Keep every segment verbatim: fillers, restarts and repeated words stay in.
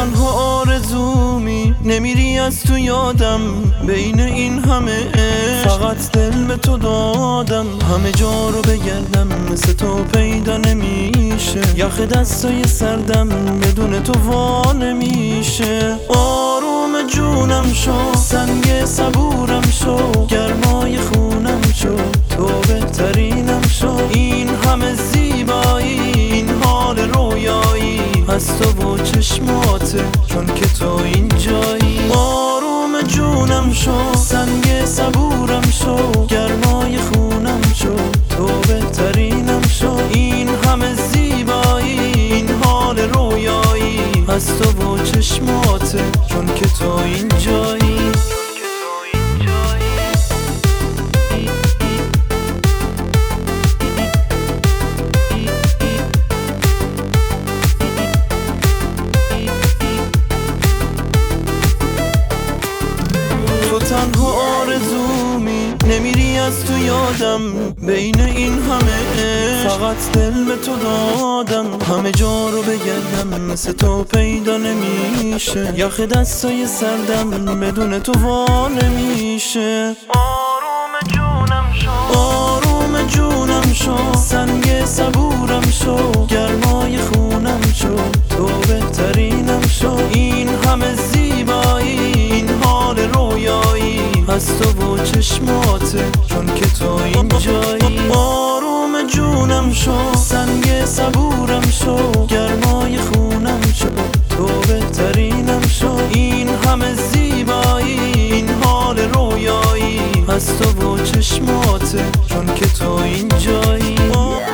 تنها آرزومی، نمیری از تو یادم. بین این همه فقط دل به تو دادم. همه جا رو بگردم مثل تو پیدا نمیشه. یخ دستای سردم بدون تو وا نمیشه. آروم جونم شو، سنگ صبورم شو، گرمای خونم شو، تو بهترینم شو. این همه زیبایی، این حال رویایی از تو و چشماته، چون که تو اینجایی. آروم جونم شو، سنگ صبورم شو، گرمای خونم شو، تو بهترینم شو. این همه زیبایی، این حال رویایی از تو و چشماته، چون که تو اینجایی. تو تنها آرزومی، نمیری از تو یادم. بین این همه فقط دل به تو دادم. همه جا رو بگردم مثل تو پیدا نمیشه. یخ دستای سردم بدون تو وا نمیشه. آروم جونم شو، آروم جونم شو، سنگ صبورم شو، گرمای خونم شو، تو بهترینم شو. این همه زیبایی، این حال رویایی از تو و چشماته، چون که تو اینجایی. آروم جونم شو، سنگ صبورم شو، گرمای خونم شو، تو بهترینم شو. این همه زیبایی، این حال رویایی از تو و چشماته، چون که تو اینجایی.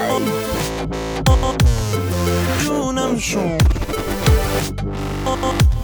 جونم شو.